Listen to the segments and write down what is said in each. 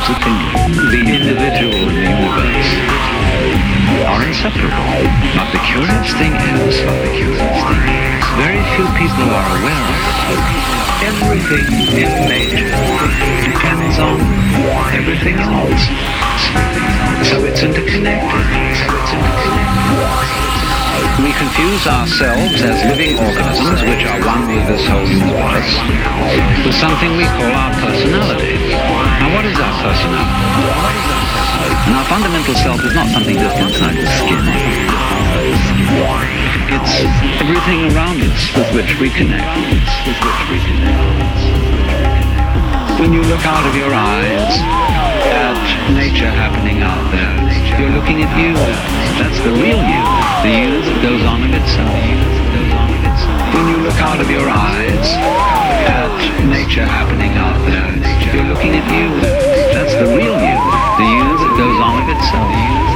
opinion, the individual in the universe are inseparable. But the curious thing is, very few people are aware of it. Everything in nature depends on everything else. So it's interconnected. We confuse ourselves as living organisms which are one with this whole universe with something we call our personality. Now what is our personality? And our fundamental self is not something just inside the skin. It's everything around us with which we connect. When you look out of your eyes at nature happening out there, you're looking at you. That's the real you. The you that goes on of itself. When you look out of your eyes at nature happening out there, you're looking at you. That's the real you. The you that goes on of itself.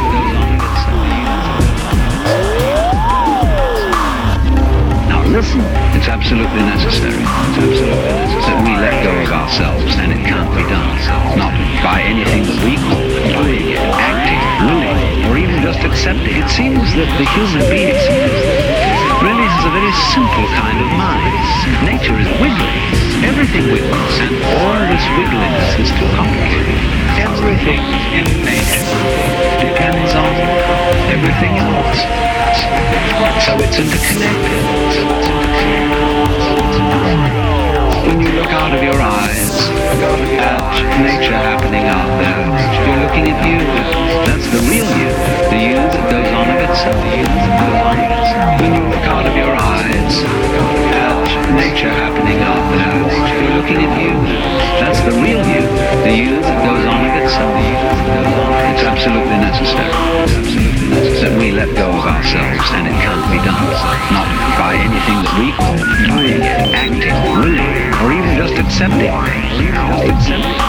Now listen, it's absolutely necessary that we let go of ourselves, and it can't be done. Not by anything that we call doing, acting, ruling, or even just accepting. It seems that the human being really has a very simple kind of mind. Nature is wiggly. Everything wiggles, and all this wiggliness is too complicated. Everything in nature depends on everything else. So it's interconnected. When you look out of your eyes at nature happening out there, you're looking at you. That's the real you. The you that goes on of itself. When you look out of your eyes at nature happening out there, you're looking at you. That's the real you. The you that goes on of itself. It's absolutely necessary that we let go of ourselves, and it can't be done. Not by anything that we call doing, acting, ruling, or even just accepting.